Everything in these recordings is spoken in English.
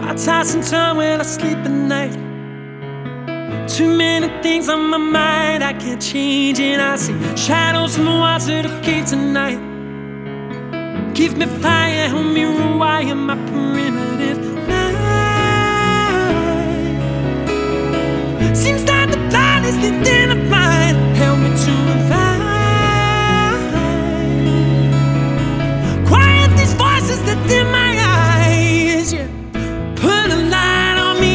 I toss and turn when I sleep at night. Too many things on my mind I can't change, and I see shadows in the walls of the cave tonight. Give me fire, help me rewire my primitive mind. Seems like the blind is leading the blind. Help me to revive. Quiet these voices that dim my eyes. Yeah. Put a light on me.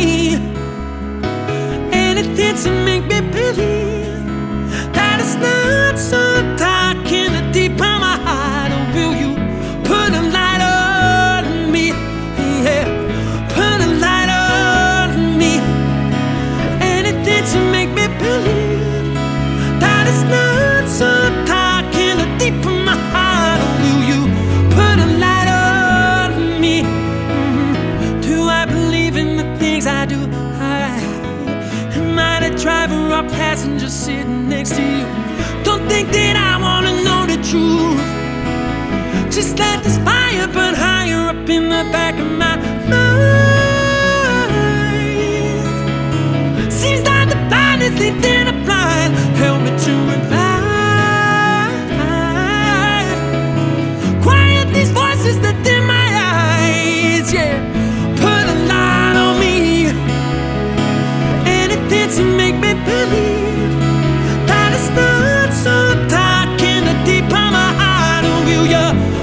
Anything to make me believe that it's not so dark in the deep of my heart. Or will you put a light on me? Yeah. Put a light on me. Anything to make me believe that it's not so dark in the deep of my heart. Or will you put a light on me? Do I believe in the things I do? Am I the driver or passenger sitting next to you? Don't think that I wanna know the truth. Just let this fire burn higher up in the back of my mind. Seems like the blind is leading the blind. Help me to revive. Quiet these voices that dim my eyes. Yeah. Put a light on me. Anything to make me believe that it's not so dark in the deep of my heart. Or will you